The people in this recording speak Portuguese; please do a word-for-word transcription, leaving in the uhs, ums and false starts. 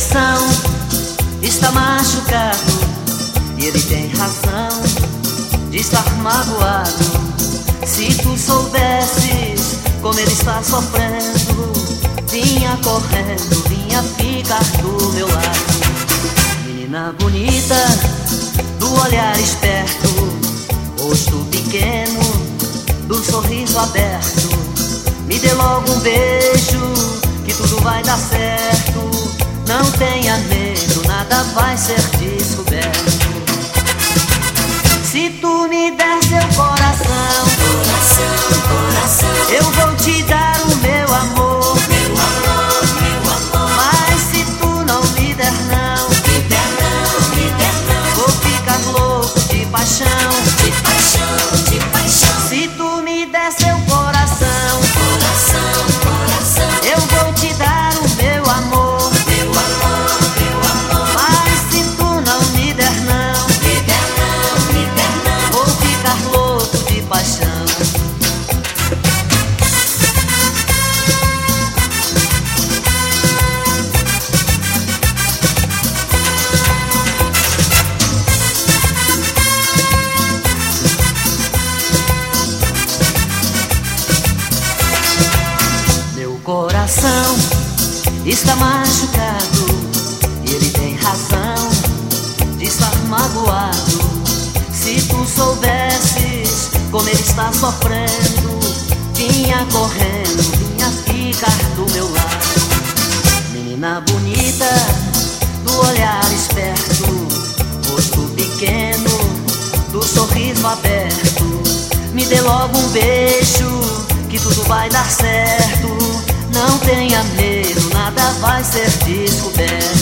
coração está machucado e ele tem razão de estar magoado. Se tu soubesses como ele está sofrendo, vinha correndo, vinha ficar do meu lado. Menina bonita, do olhar esperto, rosto pequeno, do sorriso aberto, me dê logo um beijo, que tudo vai dar certo. Não tenha medo, nada vai ser descoberto. Se tu me der seu coração, Coração, coração, eu vou te dar o meu amor. meu amor, meu amor. Mas se tu não me der não, Me der não, me der não. vou ficar louco de paixão. De paixão, de paixão. Se tu me der seu coração, Coração, coração, eu vou te dar o meu amor. meu amor, meu amor. Mas se tu não me der não, Me der não, me der não. vou ficar louco de paixão. Meu coração está machucado e ele tem razão de estar magoado. Se tu soubesses como ele está sofrendo, vinha correndo, vinha ficar do meu lado. Menina bonita, do olhar esperto, rosto pequeno, do sorriso aberto, me dê logo um beijo, que tudo vai dar certo. Não tenha medo, nada vai ser descoberto.